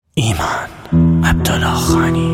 ایمان عبداللهخانی.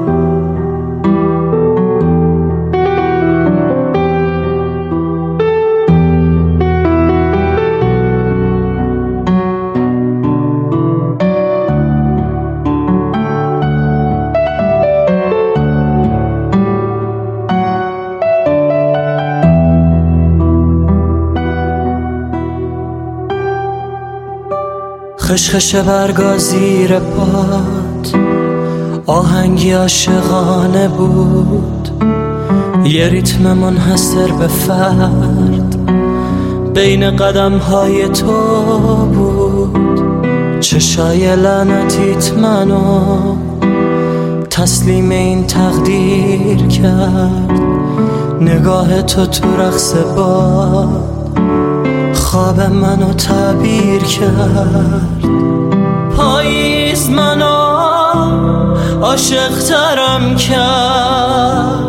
خشخش برگا زیر پات آهنگی عاشقانه بود، یه ریتم منحصر به فرد بین قدم های تو بود. چشای لعنتیت منو تسلیم این تقدیر کرد، نگاه تو رقص باد خواب منو تعبیر کرد. پاییز منو عاشق ترم کرد،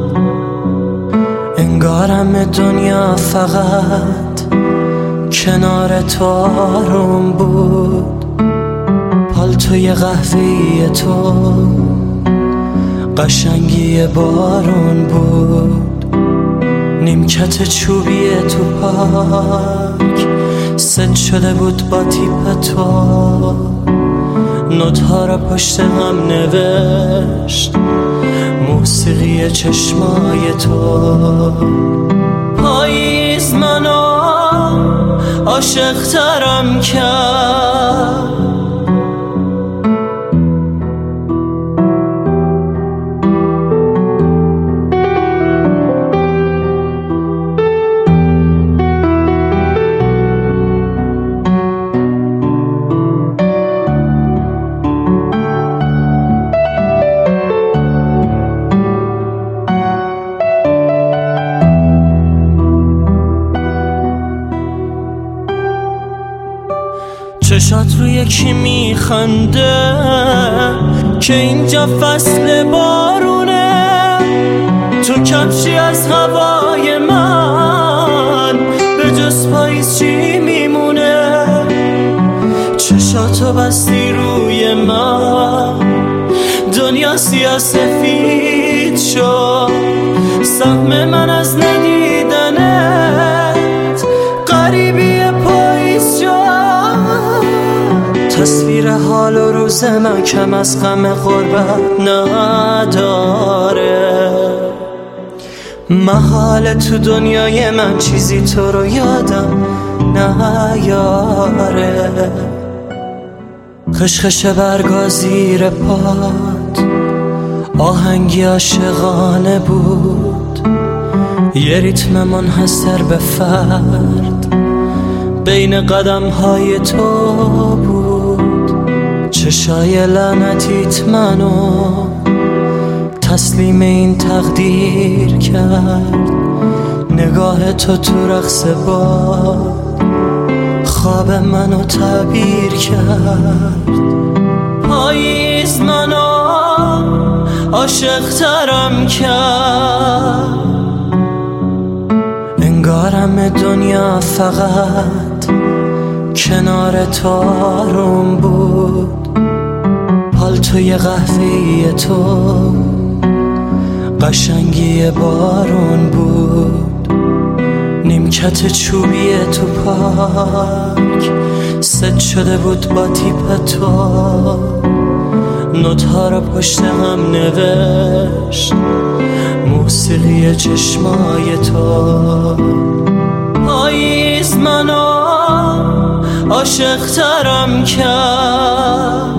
انگارم دنیا فقط کنار تو آروم بود. پالتوی قهوه‌ای تو قشنگی بارون بود، نیمکت چوبی تو پارک ست شده بود با تیپ تو، نوت‌ها را پشت هم نوشت موسیقی چشمای تو. پاییز منو عاشق ترم کرد، چشات روی یکی میخنده که اینجا فصل بارونه، تو کفشی از هوای من به جز پاییز چی میمونه. چشاتو بستی روی من دنیا سیاه سفید شد، سهم من از ندیدنت غریبی پاییز شد. تصویر حال و روز من کم از غم غربت نداره، محال تو دنیای من چیزی تو رو یادم نیاره. خشخش برگا زیر پات آهنگی عاشقانه بود، یه ریتم منحصر به فرد بین قدم های تو بود. چشای لعنتیت منو تسلیم این تقدیر کرد، نگاه تو رقص باد خواب منو تعبیر کرد. پاییز منو عاشق ترم کرد، انگارم دنیا فقط کنار تو آروم بود. پالتوی قهوه‌ای تو قشنگی بارون بود، نیمکت چوبی تو پارک ست شده بود با تیپ تو، نوت‌ها را پشت هم نوشت موسیقی چشمای تو. پاییز منو عاشق ترم کرد،